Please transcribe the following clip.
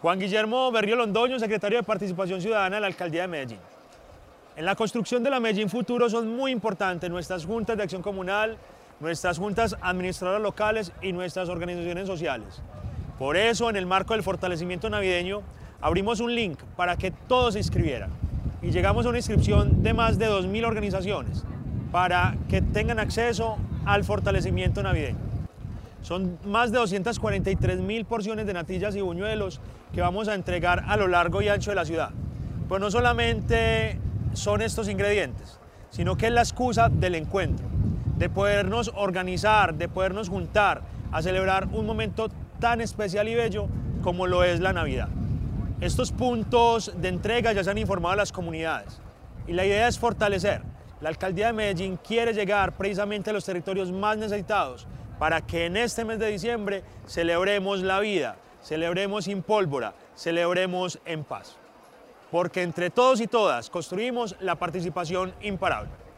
Juan Guillermo Berrío Londoño, secretario de Participación Ciudadana de la Alcaldía de Medellín. En la construcción de la Medellín Futuro son muy importantes nuestras juntas de acción comunal, nuestras juntas administradoras locales y nuestras organizaciones sociales. Por eso, en el marco del fortalecimiento navideño, abrimos un link para que todos se inscribieran y llegamos a una inscripción de más de 2.000 organizaciones para que tengan acceso al fortalecimiento navideño. Son más de 243.000 porciones de natillas y buñuelos que vamos a entregar a lo largo y ancho de la ciudad. Pues no solamente son estos ingredientes, sino que es la excusa del encuentro, de podernos organizar, de podernos juntar a celebrar un momento tan especial y bello como lo es la Navidad. Estos puntos de entrega ya se han informado a las comunidades y la idea es fortalecer. La Alcaldía de Medellín quiere llegar precisamente a los territorios más necesitados para que en este mes de diciembre celebremos la vida, celebremos sin pólvora, celebremos en paz. Porque entre todos y todas construimos la participación imparable.